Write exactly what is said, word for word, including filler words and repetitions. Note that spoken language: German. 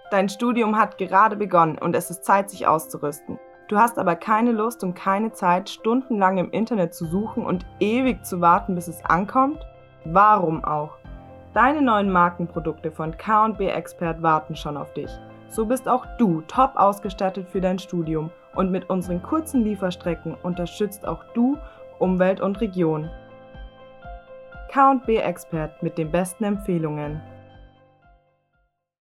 Dein Studium hat gerade begonnen und es ist Zeit, sich auszurüsten. Du hast aber keine Lust und keine Zeit, stundenlang im Internet zu suchen und ewig zu warten, bis es ankommt? Warum auch? Deine neuen Markenprodukte von K und B Expert warten schon auf dich. So bist auch du top ausgestattet für dein Studium und mit unseren kurzen Lieferstrecken unterstützt auch du Umwelt und Region. K und B Expert mit den besten Empfehlungen.